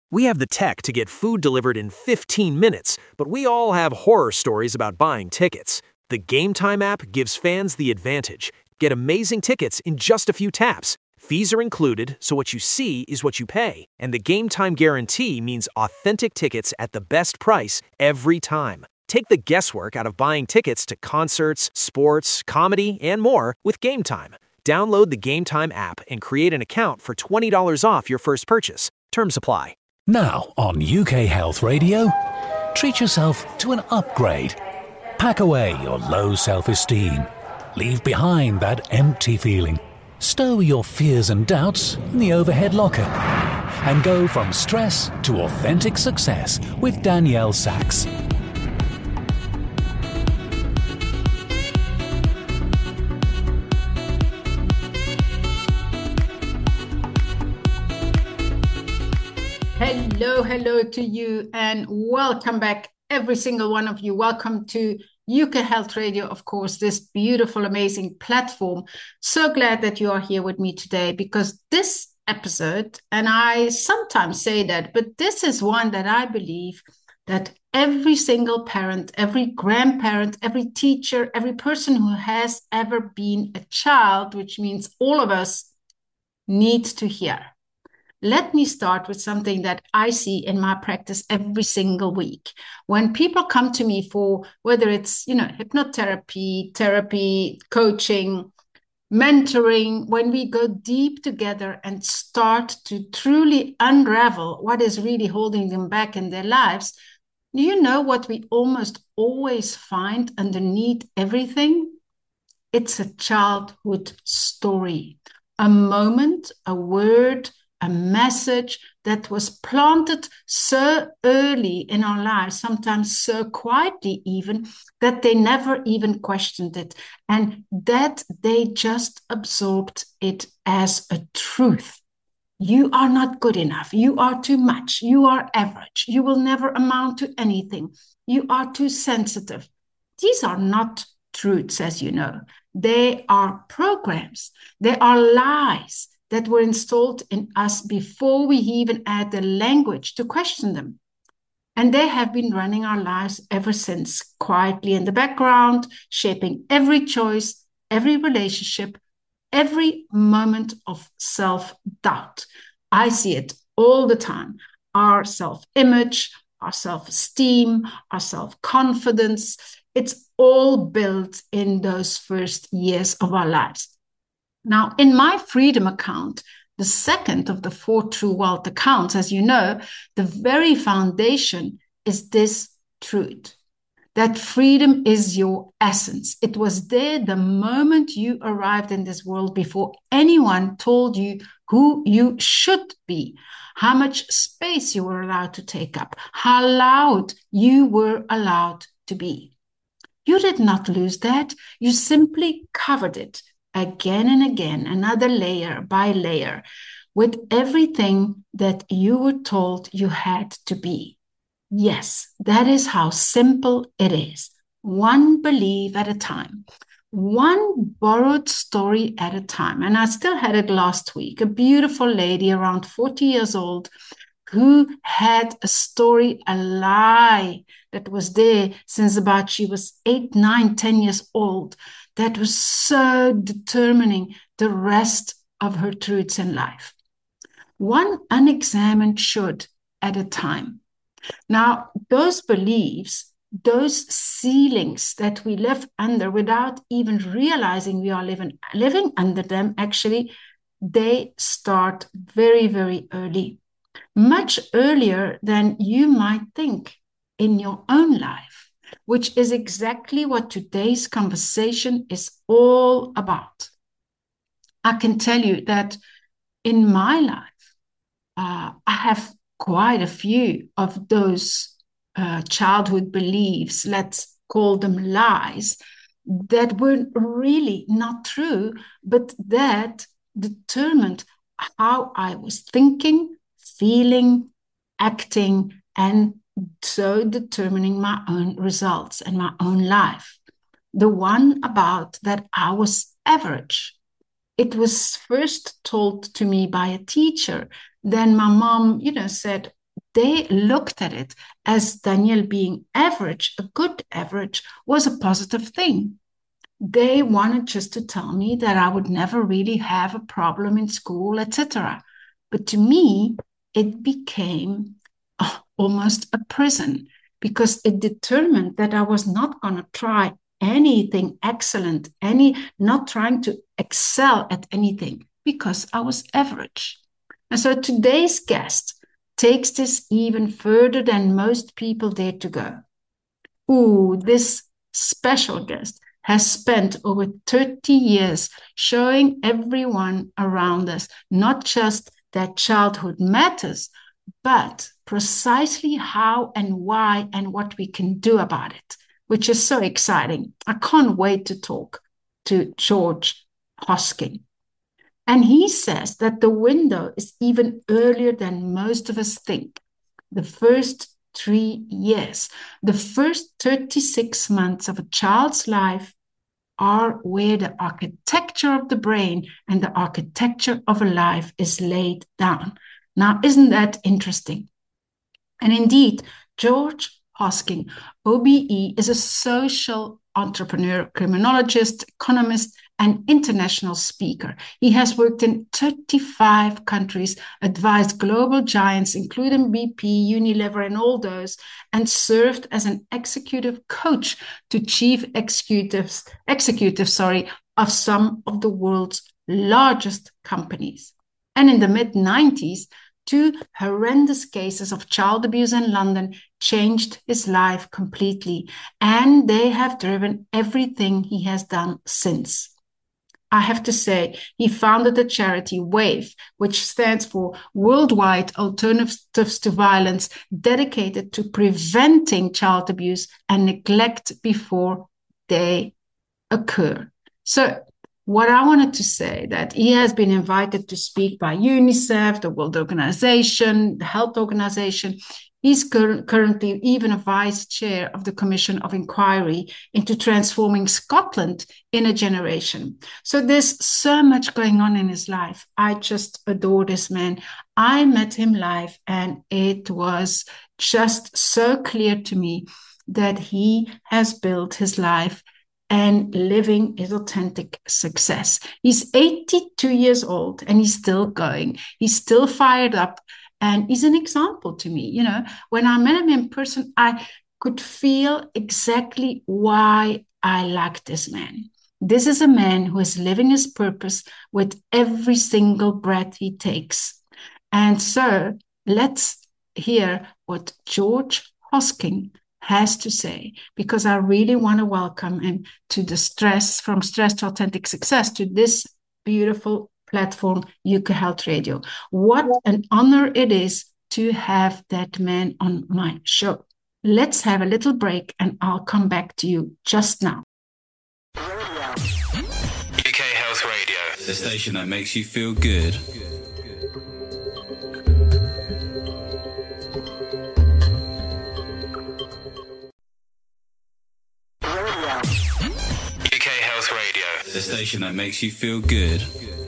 We have the tech to get food delivered in 15 minutes, but we all have horror stories about buying tickets. The Game Time app gives fans the advantage. Get amazing tickets in just a few taps. Fees are included, so what you see is what you pay. And the Game Time guarantee means authentic tickets at the best price every time. Take the guesswork out of buying tickets to concerts, sports, comedy, and more with Game Time. Download the Game Time app and create an account for $20 off your first purchase. Terms apply. Now on UK Health Radio, treat yourself to an upgrade. Pack away your low self-esteem. Leave behind that empty feeling. Stow your fears and doubts in the overhead locker. And go from stress to authentic success with Danielle Sachs. Hello to you and welcome back, every single one of you. Welcome to UK Health Radio, of course, this beautiful, amazing platform. So glad that you are here with me today because this episode, and I sometimes say that, but this is one that I believe that every single parent, every grandparent, every teacher, every person who has ever been a child, which means all of us, needs to hear. Let me start with something that I see in my practice every single week. When people come to me for whether it's, hypnotherapy, therapy, coaching, mentoring, when we go deep together and start to truly unravel what is really holding them back in their lives, do you know what we almost always find underneath everything? It's a childhood story, a moment, a word, a message that was planted so early in our lives, sometimes so quietly even, that they never even questioned it, and that they just absorbed it as a truth. You are not good enough. You are too much. You are average. You will never amount to anything. You are too sensitive. These are not truths, as you know. They are programs. They are lies that were installed in us before we even had the language to question them. And they have been running our lives ever since, quietly in the background, shaping every choice, every relationship, every moment of self-doubt. I see it all the time. Our self-image, our self-esteem, our self-confidence, it's all built in those first years of our lives. Now, in my Freedom account, the second of the 4 True Wealth accounts, as you know, the very foundation is this truth, that freedom is your essence. It was there the moment you arrived in this world before anyone told you who you should be, how much space you were allowed to take up, how loud you were allowed to be. You did not lose that. You simply covered it again and again, another layer by layer, with everything that you were told you had to be. Yes, that is how simple it is. One belief at a time, one borrowed story at a time. And I still had it last week, a beautiful lady around 40 years old who had a story, a lie that was there since about she was 8, 9, 10 years old, that was so determining the rest of her truths in life. One unexamined should at a time. Now, those beliefs, those ceilings that we live under without even realizing we are living under them, actually, they start very, very early, much earlier than you might think in your own life, which is exactly what today's conversation is all about. I can tell you that in my life, I have quite a few of those childhood beliefs, let's call them lies, that were really not true, but that determined how I was thinking, feeling, acting, and so determining my own results and my own life. The one about that I was average. It was first told to me by a teacher. Then my mom, said, they looked at it as Danielle being average, a good average, was a positive thing. They wanted just to tell me that I would never really have a problem in school, etc. But to me, it became almost a prison, because it determined that I was not going to try anything excellent, not trying to excel at anything, because I was average. And so today's guest takes this even further than most people dare to go. Ooh, this special guest has spent over 30 years showing everyone around us not just that childhood matters, but precisely how and why and what we can do about it, which is so exciting. I can't wait to talk to George Hosking. And he says that the window is even earlier than most of us think. The first 3 years, the first 36 months of a child's life are where the architecture of the brain and the architecture of a life is laid down. Now, isn't that interesting? And indeed, George Hosking, OBE, is a social entrepreneur, criminologist, economist, and international speaker. He has worked in 35 countries, advised global giants, including BP, Unilever, and all those, and served as an executive coach to chief executives, of some of the world's largest companies. And in the mid-90s, 2 horrendous cases of child abuse in London changed his life completely, and they have driven everything he has done since. I have to say, he founded the charity WAVE, which stands for Worldwide Alternatives to Violence, dedicated to preventing child abuse and neglect before they occur. So what I wanted to say, that he has been invited to speak by UNICEF, the World Organization, the Health Organization. He's currently even a vice chair of the Commission of Inquiry into Transforming Scotland in a Generation. So there's so much going on in his life. I just adore this man. I met him live, and it was just so clear to me that he has built his life and living his authentic success. He's 82 years old and he's still going. He's still fired up. And he's an example to me. You know, when I met him in person, I could feel exactly why I like this man. This is a man who is living his purpose with every single breath he takes. And so let's hear what George Hosking has to say, because I really want to welcome him to From Stress to Authentic Success, to this beautiful platform, UK Health Radio. What an honor it is to have that man on my show. Let's have a little break and I'll come back to you just now. UK Health Radio, the station that makes you feel good. UK Health Radio, the station that makes you feel good.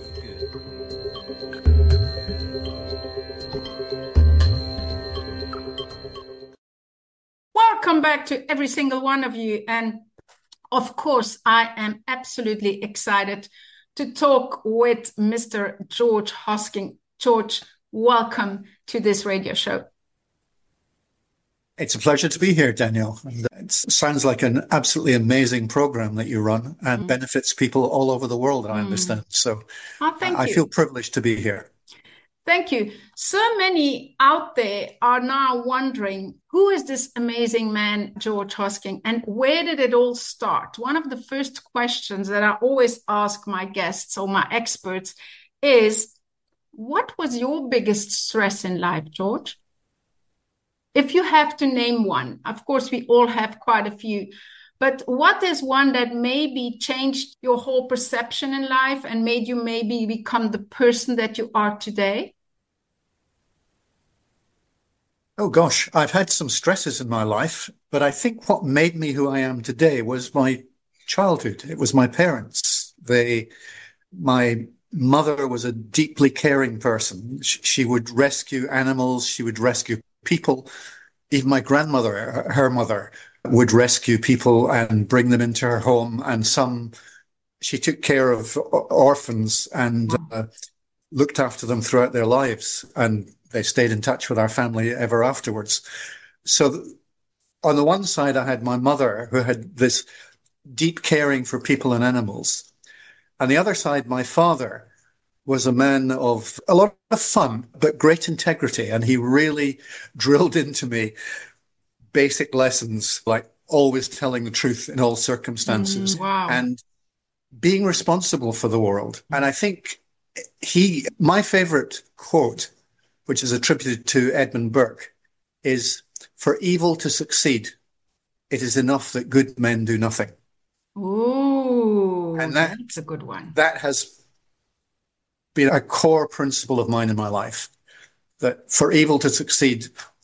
Welcome back to every single one of you. And of course, I am absolutely excited to talk with Mr. George Hosking. George, welcome to this radio show. It's a pleasure to be here, Danielle. It sounds like an absolutely amazing program that you run and benefits people all over the world, I understand. So I feel privileged to be here. Thank you. So many out there are now wondering, who is this amazing man, George Hosking, and where did it all start? One of the first questions that I always ask my guests or my experts is, what was your biggest stress in life, George? If you have to name one, of course, we all have quite a few, but what is one that maybe changed your whole perception in life and made you maybe become the person that you are today? Oh, gosh, I've had some stresses in my life, but I think what made me who I am today was my childhood. It was my parents. My mother was a deeply caring person. She would rescue animals. She would rescue people, even my grandmother, her mother, would rescue people and bring them into her home. And she took care of orphans and looked after them throughout their lives. And they stayed in touch with our family ever afterwards. So on the one side, I had my mother who had this deep caring for people and animals. On the other side, my father was a man of a lot of fun, but great integrity. And he really drilled into me basic lessons, like always telling the truth in all circumstances and being responsible for the world. And I think my favorite quote, which is attributed to Edmund Burke, is, "For evil to succeed, it is enough that good men do nothing." Ooh, and that's a good one. That has been a core principle of mine in my life, that for evil to succeed,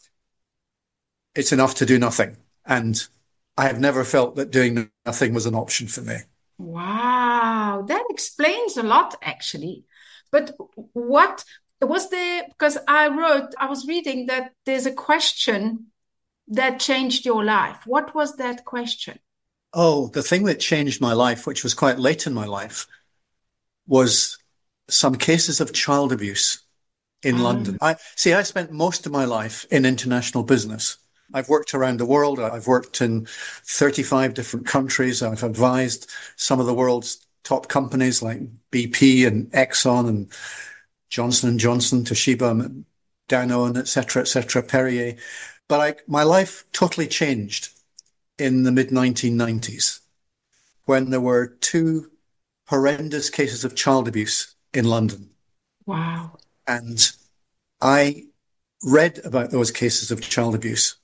it's enough to do nothing. And I have never felt that doing nothing was an option for me. Wow, that explains a lot, actually. But what was there, because I was reading that there's a question that changed your life. What was that question? Oh, the thing that changed my life, which was quite late in my life, was some cases of child abuse in London. I spent most of my life in international business. I've worked around the world. I've worked in 35 different countries. I've advised some of the world's top companies like BP and Exxon and Johnson & Johnson, Toshiba, Danone, etc., Perrier. But my life totally changed in the mid-1990s when there were 2 horrendous cases of child abuse in London. Wow. And I read about those cases of child abuse.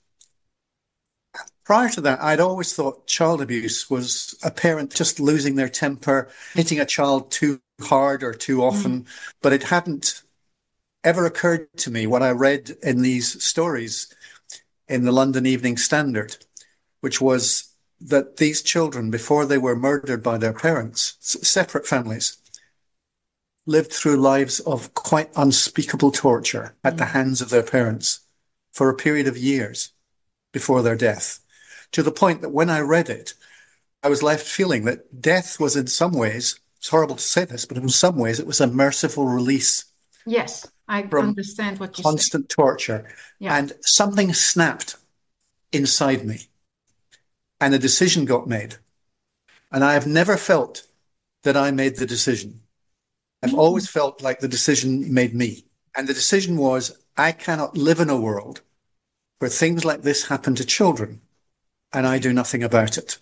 Prior to that, I'd always thought child abuse was a parent just losing their temper, hitting a child too hard or too often. But it hadn't ever occurred to me what I read in these stories in the London Evening Standard, which was that these children, before they were murdered by their parents, separate families, lived through lives of quite unspeakable torture at the hands of their parents for a period of years before their death, to the point that when I read it, I was left feeling that death was in some ways, it's horrible to say this, but in some ways it was a merciful release. Yes, I understand what you said. Constant torture. Yeah. And something snapped inside me and a decision got made. And I have never felt that I made the decision. I've always felt like the decision made me. And the decision was, I cannot live in a world where things like this happen to children and I do nothing about it.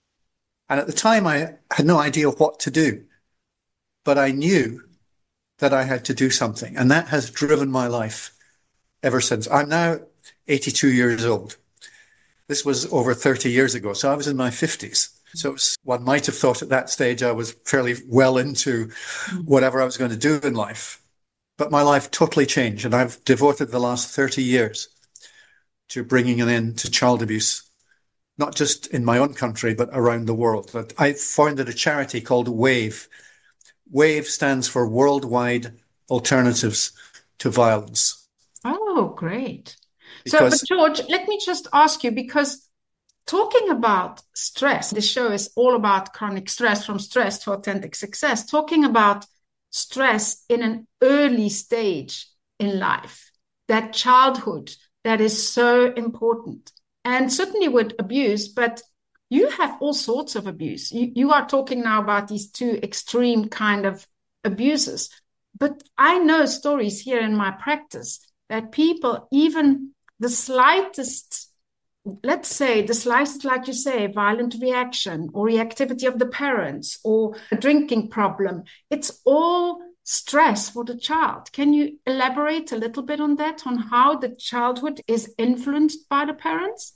And at the time, I had no idea what to do, but I knew that I had to do something. And that has driven my life ever since. I'm now 82 years old. This was over 30 years ago. So I was in my 50s. So one might have thought at that stage I was fairly well into whatever I was going to do in life. But my life totally changed. And I've devoted the last 30 years to bringing an end to child abuse, not just in my own country, but around the world. I founded a charity called WAVE. WAVE stands for Worldwide Alternatives to Violence. Oh, great. But George, let me just ask you, because talking about stress, the show is all about chronic stress, from stress to authentic success, talking about stress in an early stage in life, that childhood, that is so important. And certainly with abuse, but you have all sorts of abuse. You are talking now about these 2 extreme kind of abuses. But I know stories here in my practice that people, even the slightest, let's say the slightest, like you say, violent reaction or reactivity of the parents or a drinking problem, it's all stress for the child. Can you elaborate a little bit on that, on how the childhood is influenced by the parents?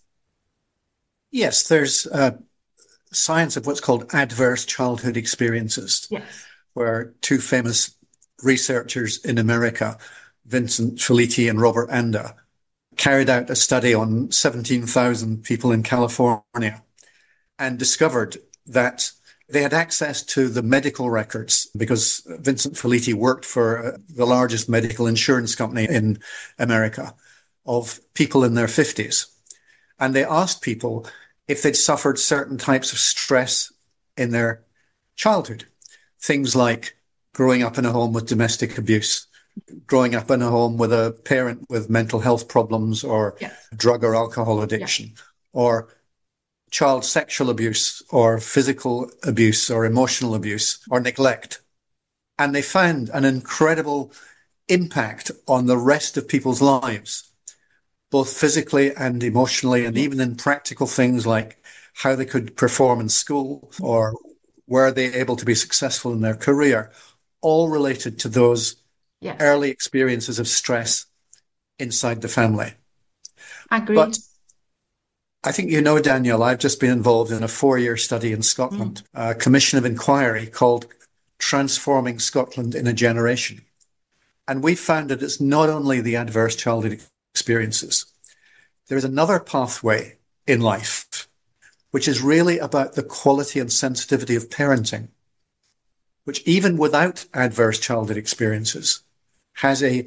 Yes, there's science of what's called adverse childhood experiences, yes, where 2 famous researchers in America, Vincent Felitti and Robert Anda, carried out a study on 17,000 people in California and discovered that they had access to the medical records because Vincent Felitti worked for the largest medical insurance company in America. of people in their 50s. And they asked people if they'd suffered certain types of stress in their childhood. Things like growing up in a home with domestic abuse, growing up in a home with a parent with mental health problems or drug or alcohol addiction, or child sexual abuse or physical abuse or emotional abuse or neglect. And they found an incredible impact on the rest of people's lives, both physically and emotionally, and even in practical things like how they could perform in school or were they able to be successful in their career, all related to those early experiences of stress inside the family. I agree. But I think you know, Danielle, I've just been involved in a 4-year study in Scotland, a commission of inquiry called Transforming Scotland in a Generation. And we found that it's not only the adverse childhood experiences. There's another pathway in life, which is really about the quality and sensitivity of parenting, which even without adverse childhood experiences has a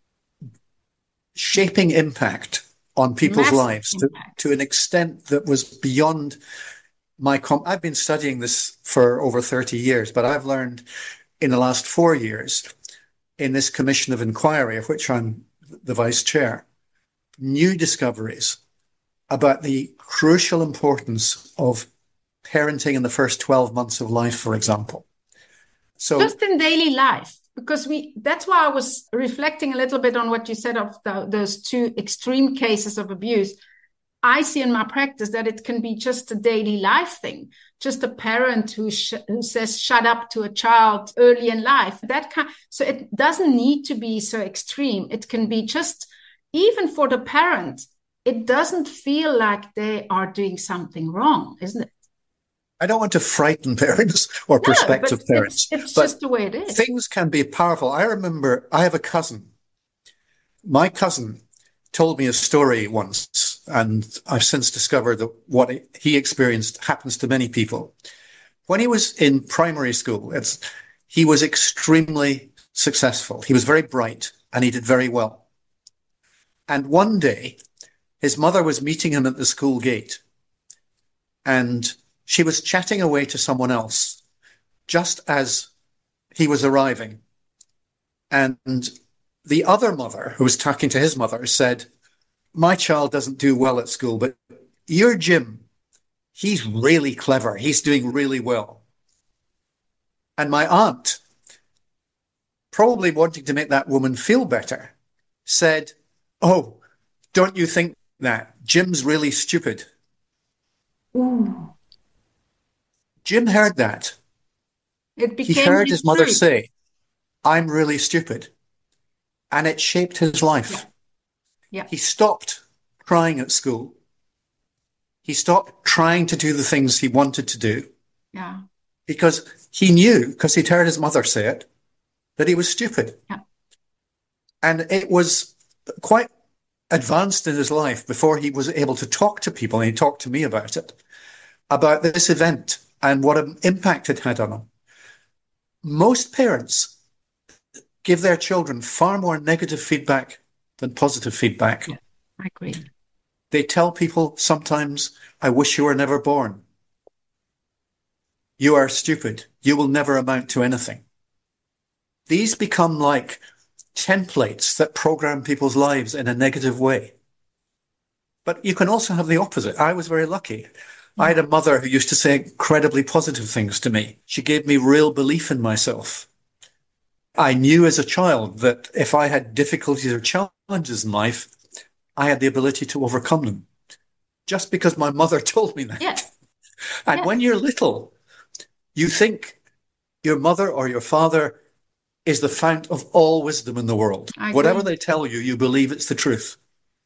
shaping impact on people's lives to an extent that was beyond I've been studying this for over 30 years, but I've learned in the last 4 years in this commission of inquiry, of which I'm the vice chair, new discoveries about the crucial importance of parenting in the first 12 months of life, for example. So just in daily life. Because that's why I was reflecting a little bit on what you said of those two extreme cases of abuse. I see in my practice that it can be just a daily life thing, just a parent who says shut up to a child early in life. So it doesn't need to be so extreme. It can be just, even for the parent, it doesn't feel like they are doing something wrong, isn't it? I don't want to frighten parents or prospective parents. It's just the way it is. Things can be powerful. I remember I have a cousin. My cousin told me a story once, and I've since discovered that what he experienced happens to many people. When he was in primary school, he was extremely successful. He was very bright and he did very well. And one day, his mother was meeting him at the school gate, and she was chatting away to someone else just as he was arriving. And the other mother, who was talking to his mother, said, "My child doesn't do well at school, but your Jim, he's really clever. He's doing really well." And my aunt, probably wanting to make that woman feel better, said, "Oh, don't you think that? Jim's really stupid." Ooh. Jim heard that. He heard his mother say, "I'm really stupid." And it shaped his life. Yeah. He stopped crying at school. He stopped trying to do the things he wanted to do. Yeah. Because he knew, because he'd heard his mother say it, that he was stupid. Yeah. And it was quite advanced in his life before he was able to talk to people, and he talked to me about it, about this event and what an impact it had on him. Most parents give their children far more negative feedback than positive feedback. Yeah, I agree. They tell people sometimes, "I wish you were never born. You are stupid. You will never amount to anything." These become like templates that program people's lives in a negative way. But you can also have the opposite. I was very lucky. I had a mother who used to say incredibly positive things to me. She gave me real belief in myself. I knew as a child that if I had difficulties or challenges in life, I had the ability to overcome them. Just because my mother told me that. Yes. And when you're little, you think your mother or your father is the fount of all wisdom in the world. Whatever they tell you, you believe it's the truth.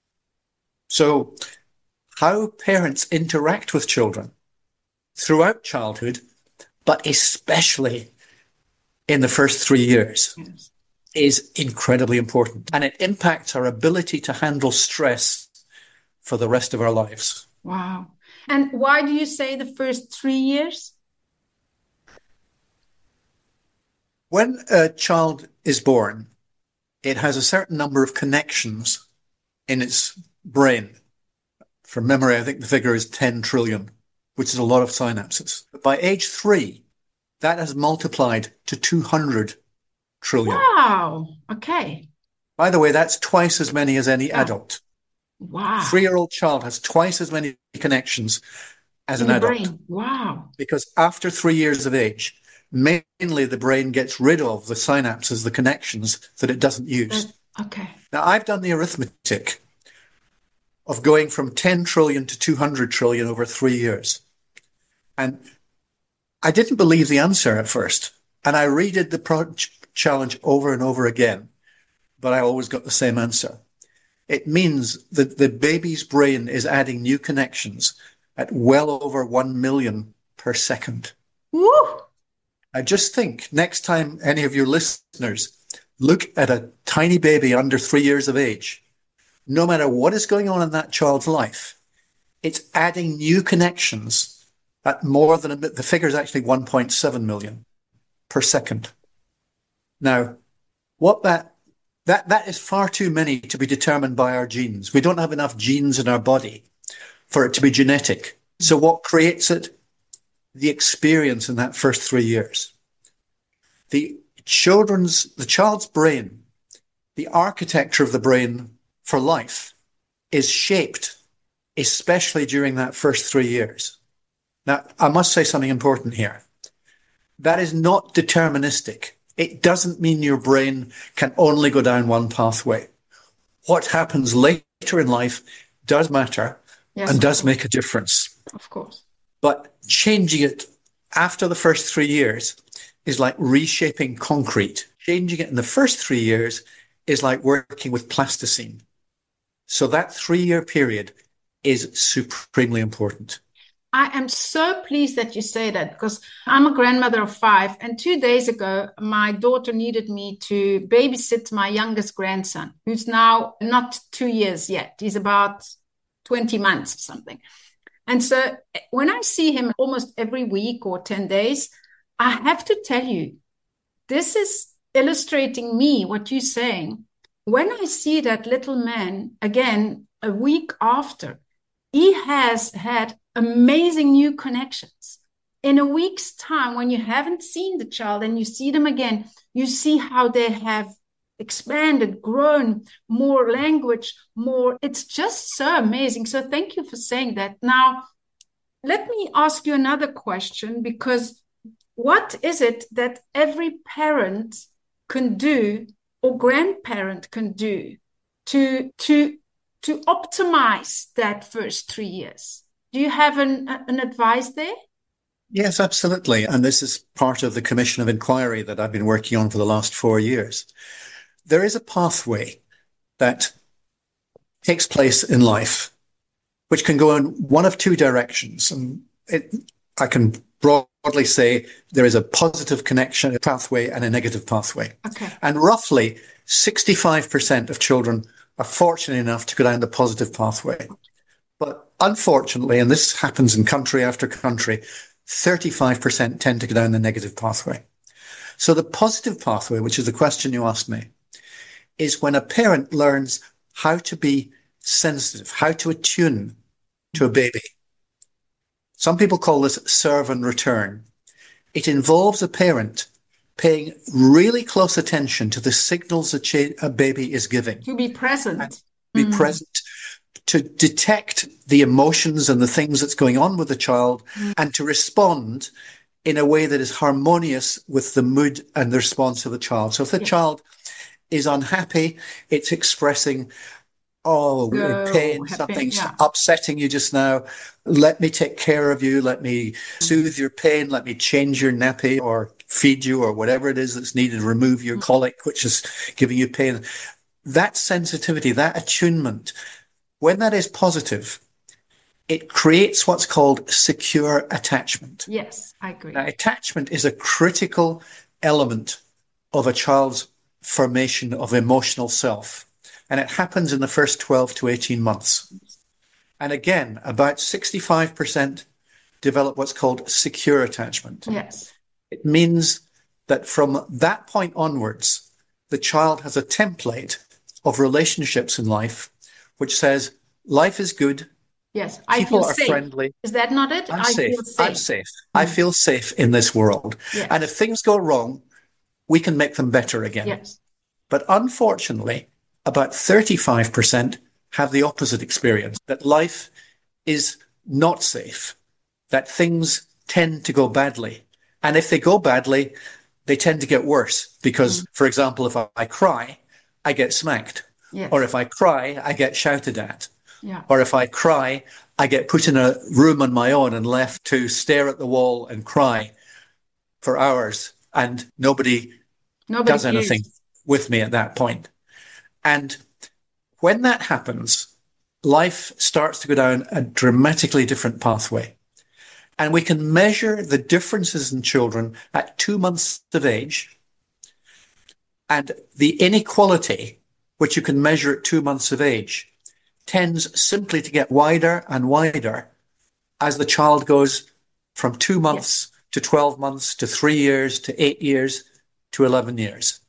So how parents interact with children throughout childhood, but especially in the first 3 years, is incredibly important. And it impacts our ability to handle stress for the rest of our lives. Wow. And why do you say the first 3 years? When a child is born, it has a certain number of connections in its brain. From memory, I think the figure is 10 trillion, which is a lot of synapses. But by age 3, that has multiplied to 200 trillion. Wow. Okay. By the way, that's twice as many as any adult. Wow. A 3-year-old child has twice as many connections as an adult. Brain. Wow. Because after 3 years of age, mainly the brain gets rid of the synapses, the connections that it doesn't use. Okay. Now, I've done the arithmetic of going from 10 trillion to 200 trillion over 3 years. And I didn't believe the answer at first. And I redid the challenge over and over again, but I always got the same answer. It means that the baby's brain is adding new connections at well over 1 million per second. Woo! I just think next time any of your listeners look at a tiny baby under 3 years of age, no matter what is going on in that child's life, it's adding new connections at more than the figure is actually 1.7 million per second. Now, what that is far too many to be determined by our genes. We don't have enough genes in our body for it to be genetic. So what creates it? The experience in that first 3 years. The child's brain, the architecture of the brain for life is shaped, especially during that first 3 years. Now, I must say something important here. That is not deterministic. It doesn't mean your brain can only go down one pathway. What happens later in life does matter and does make a difference. Of course. But changing it after the first 3 years is like reshaping concrete. Changing it in the first 3 years is like working with plasticine. So that 3-year period is supremely important. I am so pleased that you say that, because I'm a grandmother of 5. And 2 days ago, my daughter needed me to babysit my youngest grandson, who's now not 2 years yet. He's about 20 months or something. And so when I see him almost every week or 10 days, I have to tell you, this is illustrating me what you're saying. When I see that little man again, a week after, he has had amazing new connections. In a week's time, when you haven't seen the child and you see them again, you see how they have expanded, grown, more language, more. It's just so amazing. So thank you for saying that. Now, let me ask you another question, because what is it that every parent can do or grandparent can do to optimize that first 3 years? Do you have an advice there? Yes, absolutely. And this is part of the Commission of Inquiry that I've been working on for the last 4 years. There is a pathway that takes place in life, which can go in one of two directions. And I can broadly say there is a positive connection, a pathway, and a negative pathway. Okay. And roughly 65% of children are fortunate enough to go down the positive pathway. But unfortunately, and this happens in country after country, 35% tend to go down the negative pathway. So the positive pathway, which is the question you asked me, is when a parent learns how to be sensitive, how to attune to a baby. Some people call this serve and return. It involves a parent paying really close attention to the signals a baby is giving. To be present. Be present, to detect the emotions and the things that's going on with the child, and to respond in a way that is harmonious with the mood and the response of the child. So if the child is unhappy, it's expressing, pain, something's upsetting you just now. Let me take care of you. Let me soothe your pain. Let me change your nappy or feed you or whatever it is that's needed, remove your colic, which is giving you pain. That sensitivity, that attunement, when that is positive, it creates what's called secure attachment. Yes, I agree. Now, attachment is a critical element of a child's formation of emotional self. And it happens in the first 12 to 18 months. And again, about 65% develop what's called secure attachment. Yes. It means that from that point onwards, the child has a template of relationships in life which says, life is good. Yes, I People feel are safe. friendly. Is that not it? I'm I safe. feel safe. I'm safe. I feel safe in this world. Yes. And if things go wrong, we can make them better again. Yes. But unfortunately, about 35% have the opposite experience, that life is not safe, that things tend to go badly. And if they go badly, they tend to get worse because, for example, if I cry, I get smacked. Yes. Or if I cry, I get shouted at. Yeah. Or if I cry, I get put in a room on my own and left to stare at the wall and cry for hours, and nobody does anything with me at that point. And when that happens, life starts to go down a dramatically different pathway. And we can measure the differences in children at 2 months of age, and the inequality, which you can measure at 2 months of age, tends simply to get wider and wider as the child goes from 2 months to 12 months to 3 years to 8 years to 11 years.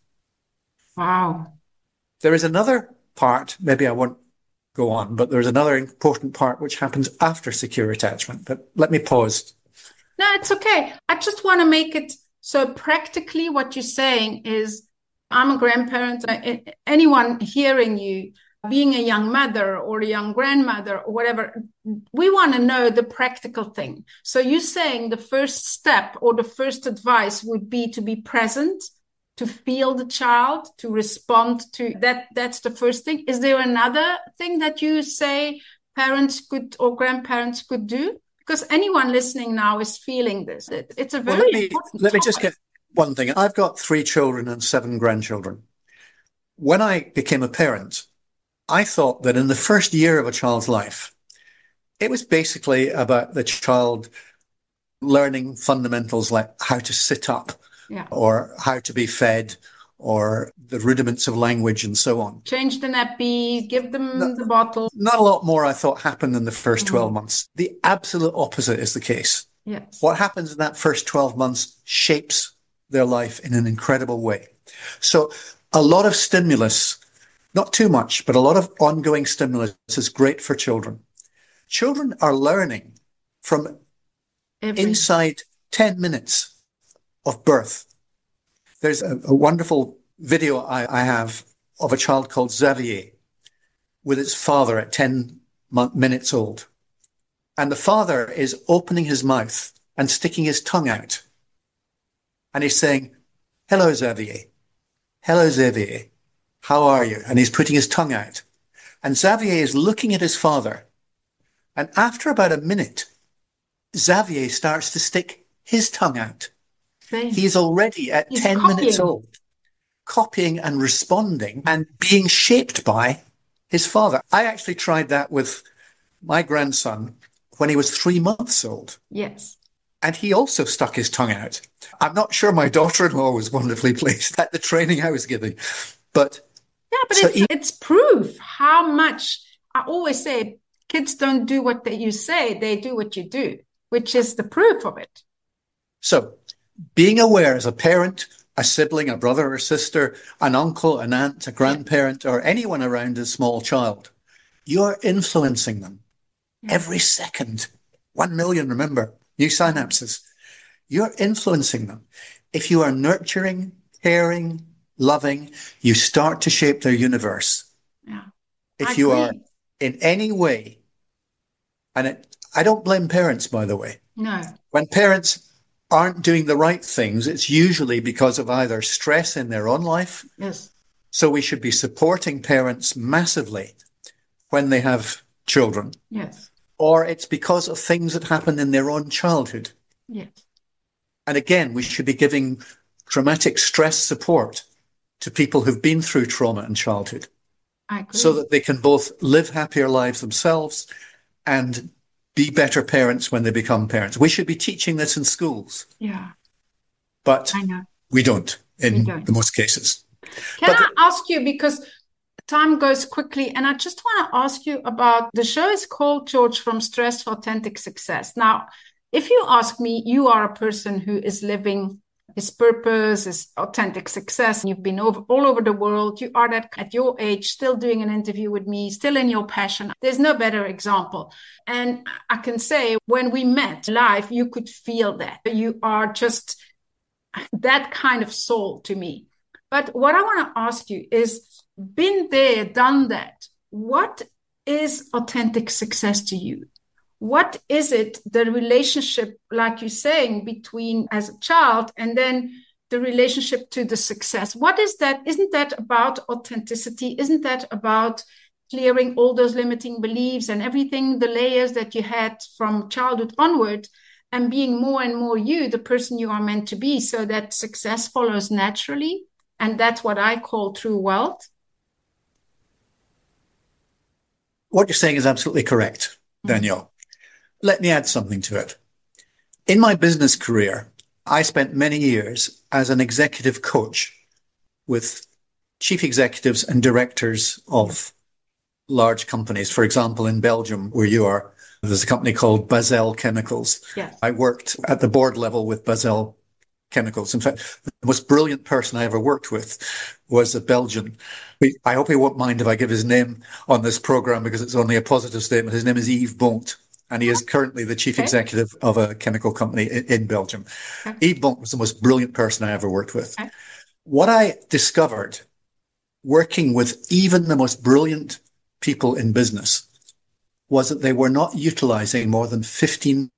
Wow. There is another part, maybe I won't go on, but there's another important part which happens after secure attachment. But let me pause. No, it's okay. I just want to make it so practically what you're saying is, I'm a grandparent. Anyone hearing you, being a young mother or a young grandmother or whatever, we want to know the practical thing. So you're saying the first step or the first advice would be to be present, to feel the child, to respond to that. That's the first thing. Is there another thing that you say parents could or grandparents could do? Because anyone listening now is feeling this. It's a very important Let me topic. just get one thing. I've got 3 children and 7 grandchildren. When I became a parent, I thought that in the first year of a child's life, it was basically about the child learning fundamentals like how to sit up, or how to be fed, or the rudiments of language and so on. Change the nappy, give them the bottle. Not a lot more, I thought, happened in the first 12 months. The absolute opposite is the case. Yes. What happens in that first 12 months shapes their life in an incredible way. So a lot of stimulus, not too much, but a lot of ongoing stimulus is great for children. Children are learning from inside 10 minutes of birth. There's a wonderful video I have of a child called Xavier with its father at 10 minutes old. And the father is opening his mouth and sticking his tongue out. And he's saying, "Hello, Xavier. Hello, Xavier. How are you?" And he's putting his tongue out. And Xavier is looking at his father. And after about a minute, Xavier starts to stick his tongue out. He's already at 10 minutes old, copying and responding and being shaped by his father. I actually tried that with my grandson when he was 3 months old. Yes. And he also stuck his tongue out. I'm not sure my daughter-in-law was wonderfully pleased at the training I was giving. But yeah, but so it's proof how much, I always say, kids don't do what you say, they do what you do, which is the proof of it. So being aware as a parent, a sibling, a brother or sister, an uncle, an aunt, a grandparent, or anyone around a small child, you're influencing them every second. 1 million, remember, new synapses. You're influencing them. If you are nurturing, caring, loving, you start to shape their universe. Yeah. If you are in any way, and I don't blame parents, by the way. No. When parents aren't doing the right things, it's usually because of either stress in their own life. Yes. So we should be supporting parents massively when they have children. Yes. Or it's because of things that happen in their own childhood. Yes. And again, we should be giving traumatic stress support to people who've been through trauma in childhood. I agree. So that they can both live happier lives themselves and be better parents when they become parents. We should be teaching this in schools. Yeah. But I know. we don't in the most cases. Can I ask you, because time goes quickly, and I just want to ask you about, the show is called George, From Stress to Authentic Success. Now, if you ask me, you are a person who is living his purpose, his authentic success. You've been all over the world. You are that at your age, still doing an interview with me, still in your passion. There's no better example. And I can say when we met live, you could feel that. You are just that kind of soul to me. But what I want to ask you is, been there, done that. What is authentic success to you? What is it, the relationship, like you're saying, between as a child and then the relationship to the success? What is that? Isn't that about authenticity? Isn't that about clearing all those limiting beliefs and everything, the layers that you had from childhood onward, and being more and more you, the person you are meant to be, so that success follows naturally? And that's what I call true wealth. What you're saying is absolutely correct, Danielle. Let me add something to it. In my business career, I spent many years as an executive coach with chief executives and directors of large companies. For example, in Belgium, where you are, there's a company called Basel Chemicals. Yes. I worked at the board level with Basel Chemicals. In fact, the most brilliant person I ever worked with was a Belgian. I hope he won't mind if I give his name on this program, because it's only a positive statement. His name is Yves Bonte, and he is currently the chief executive of a chemical company in Belgium. Yves Bonte was the most brilliant person I ever worked with. What I discovered working with even the most brilliant people in business was that they were not utilizing more than 15%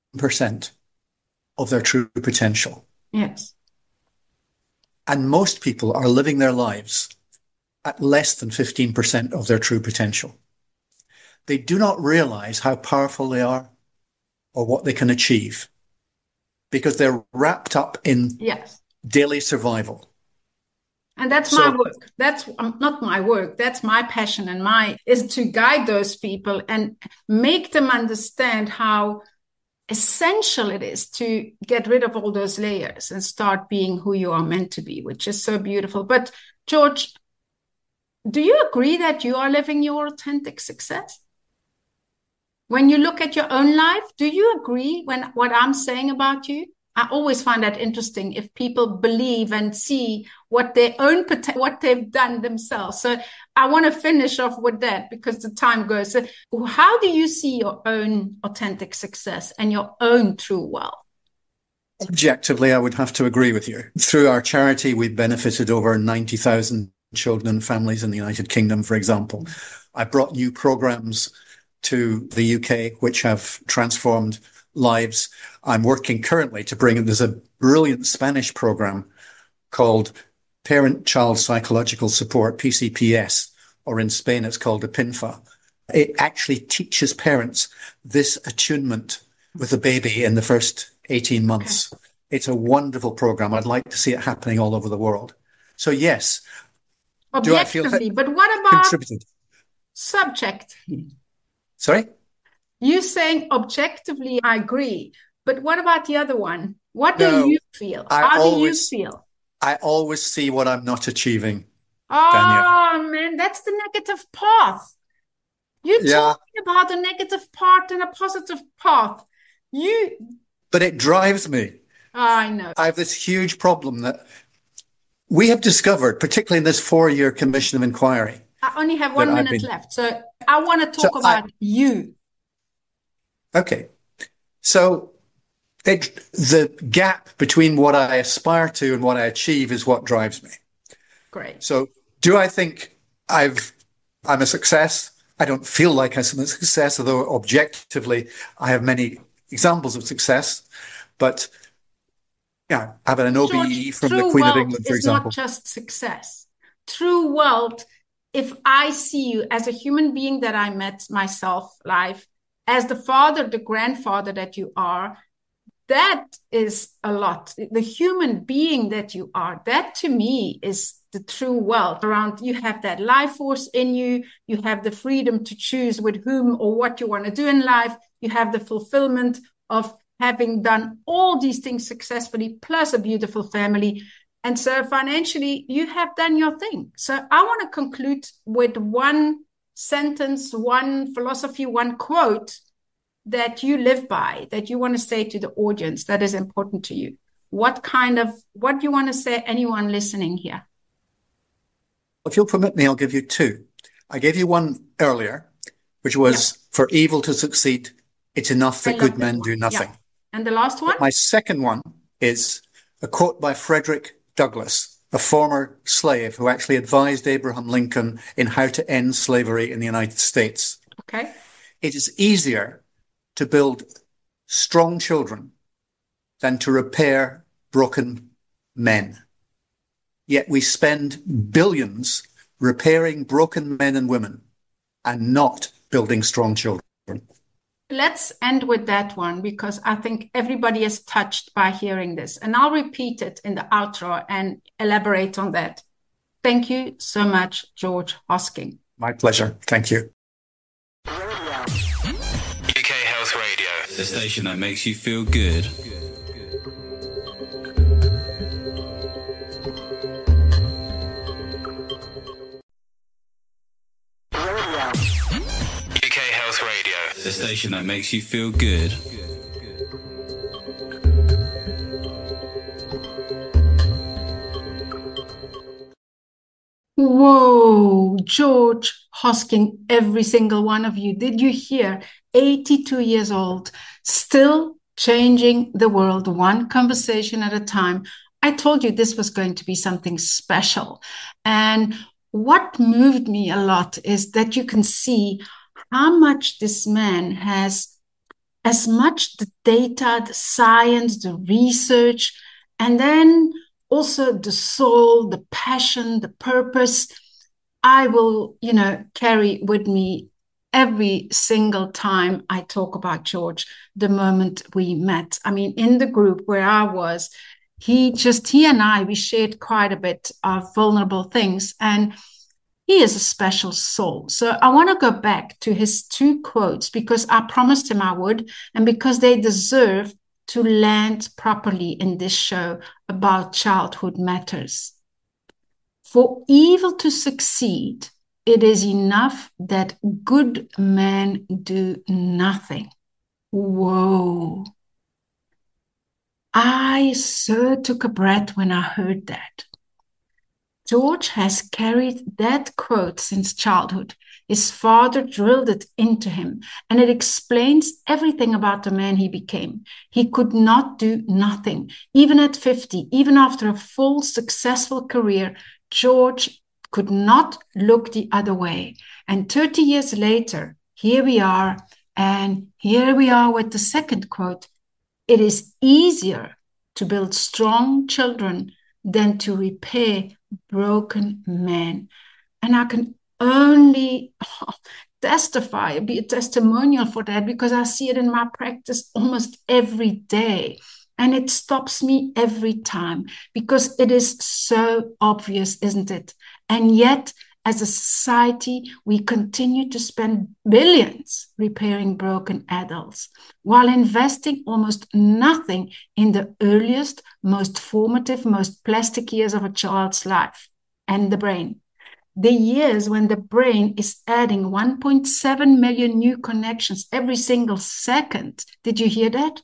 of their true potential. Yes. And most people are living their lives at less than 15% of their true potential. They do not realize how powerful they are or what they can achieve, because they're wrapped up in daily survival. And that's my work. That's not my work. That's my passion, and is to guide those people and make them understand how essential it is to get rid of all those layers and start being who you are meant to be, which is so beautiful. But George, do you agree that you are living your authentic success? When you look at your own life, do you agree what I'm saying about you? I always find that interesting if people believe and see what they've done themselves. So I want to finish off with that because the time goes. So how do you see your own authentic success and your own true wealth? Objectively, I would have to agree with you. Through our charity, we've benefited over 90,000 children and families in the United Kingdom, for example. I brought new programs to the UK, which have transformed lives. I'm working currently to bring in, there's a brilliant Spanish program called Parent-Child Psychological Support, PCPS, or in Spain it's called APINFA. It actually teaches parents this attunement with the baby in the first 18 months. It's a wonderful program. I'd like to see it happening all over the world. So yes. Objectively, but what about subjectively? Sorry? You saying objectively, I agree. But what about the other one? What do you feel? How do you feel? I always see what I'm not achieving. Oh, Danielle. Man, that's the negative path. You're talking about a negative part and a positive path. But it drives me. I know. I have this huge problem that we have discovered, particularly in this 4-year commission of inquiry. I only have 1 minute left, so I want to talk about you. Okay. So the gap between what I aspire to and what I achieve is what drives me. Great. So do I think I'm a success? I don't feel like I'm a success, although objectively I have many examples of success. But yeah, having an OBE from the Queen of England, for example. It's not just success. True wealth, if I see you as a human being that I met myself live, as the father, the grandfather that you are, that is a lot. The human being that you are, that to me is the true wealth. Around you have that life force in you. You have the freedom to choose with whom or what you want to do in life. You have the fulfillment of having done all these things successfully, plus a beautiful family. And so financially, you have done your thing. So I want to conclude with one sentence, one philosophy, one quote that you live by, that you want to say to the audience that is important to you. what do you want to say anyone listening here? If you'll permit me, I'll give you two. I gave you one earlier, which was for evil to succeed, it's enough that good men do nothing. Yeah. And the last one? My second one is a quote by Frederick Douglass, a former slave who actually advised Abraham Lincoln in how to end slavery in the United States. Okay. It is easier to build strong children than to repair broken men. Yet we spend billions repairing broken men and women and not building strong children. Let's end with that one, because I think everybody is touched by hearing this. And I'll repeat it in the outro and elaborate on that. Thank you so much, George Hosking. My pleasure. Thank you. UK Health Radio, the station that makes you feel good. UK Health Radio, the station that makes you feel good. Whoa, George Hosking, every single one of you. Did you hear? 82 years old, still changing the world one conversation at a time. I told you this was going to be something special. And what moved me a lot is that you can see how much this man has, as much the data, the science, the research, and then also the soul, the passion, the purpose. I will, carry with me every single time I talk about George, the moment we met. I mean, in the group where I was, he and I, we shared quite a bit of vulnerable things, and he is a special soul. So I want to go back to his two quotes because I promised him I would, and because they deserve to land properly in this show about childhood matters. For evil to succeed, it is enough that good men do nothing. Whoa. I so took a breath when I heard that. George has carried that quote since childhood. His father drilled it into him, and it explains everything about the man he became. He could not do nothing. Even at 50, even after a full, successful career, George could not look the other way. And 30 years later, here we are, and here we are with the second quote. It is easier to build strong children than to repair broken men. And I can only testify, be a testimonial for that, because I see it in my practice almost every day. And it stops me every time because it is so obvious, isn't it? And yet, as a society, we continue to spend billions repairing broken adults while investing almost nothing in the earliest, most formative, most plastic years of a child's life and the brain. The years when the brain is adding 1.7 million new connections every single second. Did you hear that?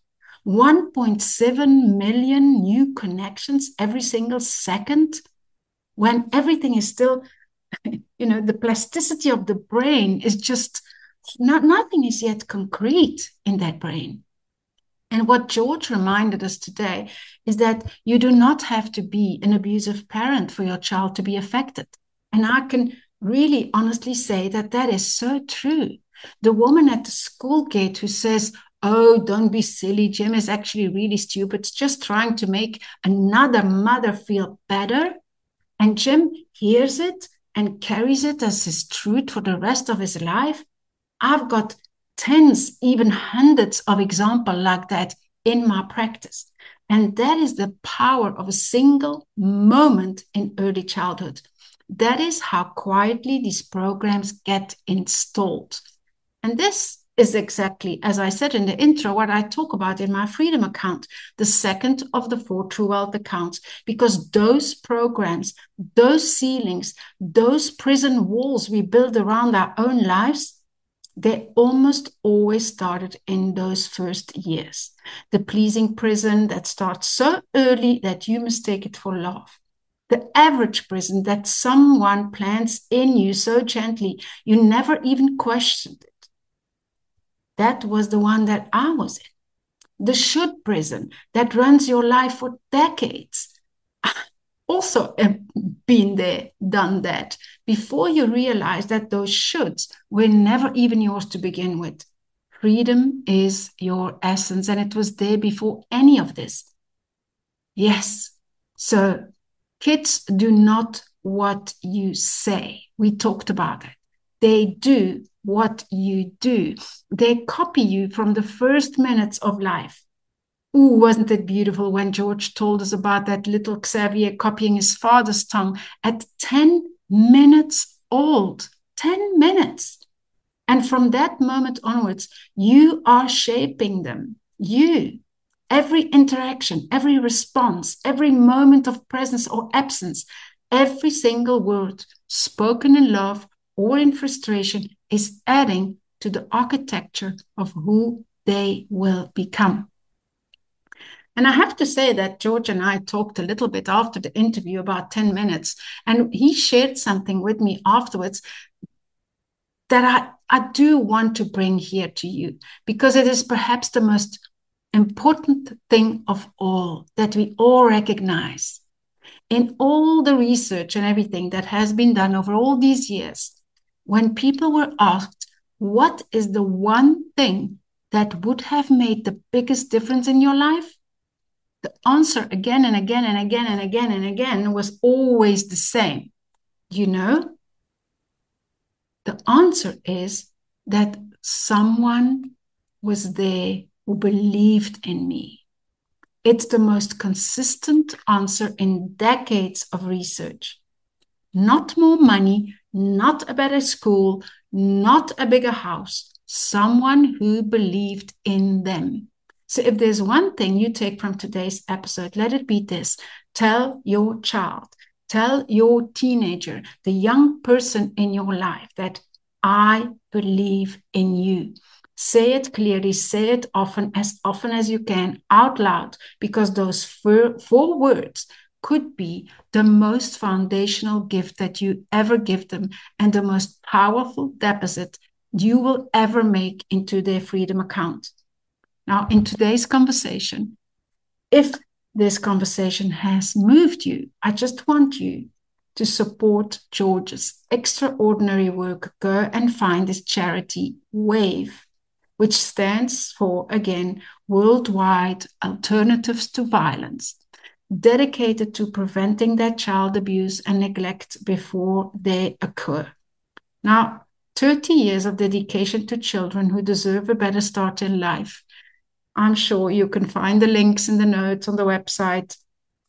1.7 million new connections every single second, when everything is still, the plasticity of the brain is just, nothing is yet concrete in that brain. And what George reminded us today is that you do not have to be an abusive parent for your child to be affected. And I can really honestly say that that is so true. The woman at the school gate who says, "Oh, don't be silly, Jim is actually really stupid, it's just trying to make another mother feel better." And Jim hears it and carries it as his truth for the rest of his life. I've got tens, even hundreds of examples like that in my practice. And that is the power of a single moment in early childhood. That is how quietly these programs get installed. And this is exactly, as I said in the intro, what I talk about in my Freedom account, the second of the 4 True Wealth accounts, because those programs, those ceilings, those prison walls we build around our own lives, they almost always started in those first years. The pleasing prison that starts so early that you mistake it for love. The average prison that someone plants in you so gently, you never even questioned it. That was the one that I was in. The should prison that runs your life for decades. Also been there, done that, before you realize that those shoulds were never even yours to begin with. Freedom is your essence, and it was there before any of this. Yes, so kids do not what you say. We talked about it. They do what you do. They copy you from the first minutes of life. Ooh, wasn't it beautiful when George told us about that little Xavier copying his father's tongue at 10 minutes old? 10 minutes. And from that moment onwards, you are shaping them. You. Every interaction, every response, every moment of presence or absence, every single word spoken in love or in frustration is adding to the architecture of who they will become. And I have to say that George and I talked a little bit after the interview, about 10 minutes, and he shared something with me afterwards that I do want to bring here to you, because it is perhaps the most important thing of all that we all recognize. In all the research and everything that has been done over all these years, when people were asked, what is the one thing that would have made the biggest difference in your life? The answer again and again and again and again and again was always the same. You know, the answer is that someone was there who believed in me. It's the most consistent answer in decades of research. Not more money, not a better school, not a bigger house. Someone who believed in them. So if there's one thing you take from today's episode, let it be this. Tell your child, tell your teenager, the young person in your life, that I believe in you. Say it clearly, say it often as you can, out loud, because those four words could be the most foundational gift that you ever give them and the most powerful deposit you will ever make into their freedom account. Now, in today's conversation, if this conversation has moved you, I just want you to support George's extraordinary work. Go and find this charity, WAVE, which stands for, again, Worldwide Alternatives to Violence, dedicated to preventing that child abuse and neglect before they occur. Now, 30 years of dedication to children who deserve a better start in life. I'm sure you can find the links in the notes on the website,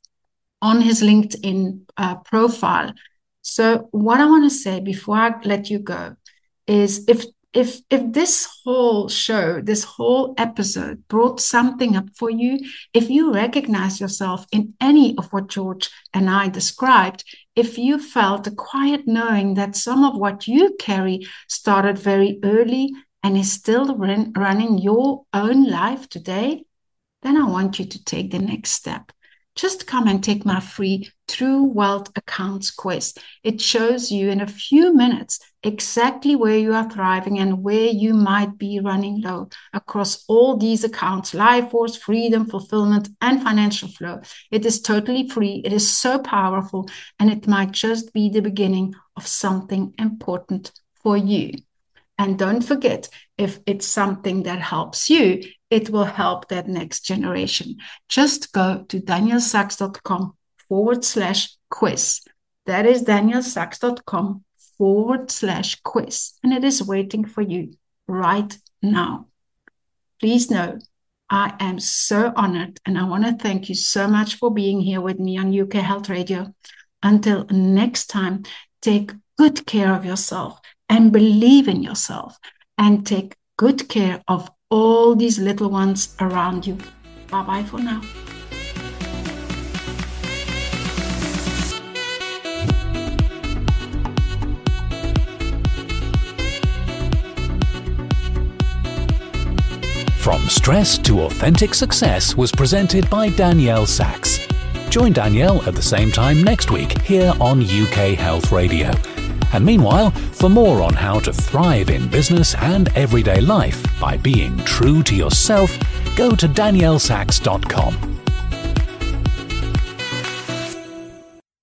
on his LinkedIn profile. So what I want to say before I let you go is if this whole show, this whole episode brought something up for you, if you recognize yourself in any of what George and I described, if you felt a quiet knowing that some of what you carry started very early and is still running your own life today, then I want you to take the next step. Just come and take my free True Wealth Accounts quiz. It shows you in a few minutes exactly where you are thriving and where you might be running low across all these accounts: life force, freedom, fulfillment, and financial flow. It is totally free. It is so powerful, and it might just be the beginning of something important for you. And don't forget, if it's something that helps you, it will help that next generation. Just go to danielsachs.com/quiz. That is danielsachs.com/quiz. And it is waiting for you right now. Please know, I am so honored, and I want to thank you so much for being here with me on UK Health Radio. Until next time, take good care of yourself and believe in yourself, and take good care of all these little ones around you. Bye-bye for now. From Stress to Authentic Success was presented by Danielle Sachs. Join Danielle at the same time next week here on UK Health Radio. And meanwhile, for more on how to thrive in business and everyday life by being true to yourself, go to daniellesachs.com.